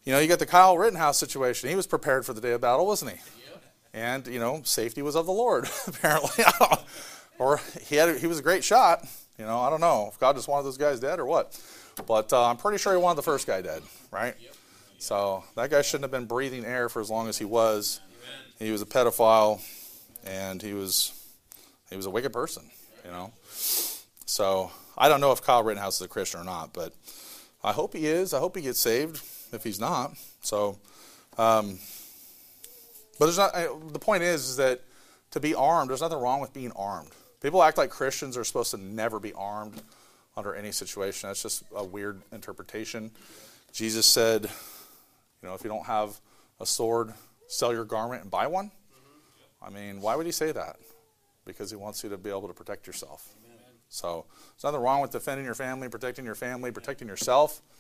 You know, you got the Kyle Rittenhouse situation. He was prepared for the day of battle, wasn't he? And, you know, safety was of the Lord, apparently. Or he was a great shot. You know, I don't know if God just wanted those guys dead or what. But I'm pretty sure he wanted the first guy dead, right? So that guy shouldn't have been breathing air for as long as he was. He was a pedophile, and he was a wicked person, you know. So I don't know if Kyle Rittenhouse is a Christian or not, but I hope he is. I hope he gets saved if he's not. So, but there's not. The point is that to be armed, there's nothing wrong with being armed. People act like Christians are supposed to never be armed under any situation. That's just a weird interpretation. Jesus said, you know, if you don't have a sword, sell your garment and buy one. I mean, why would he say that? Because he wants you to be able to protect yourself. So there's nothing wrong with defending your family, protecting yourself.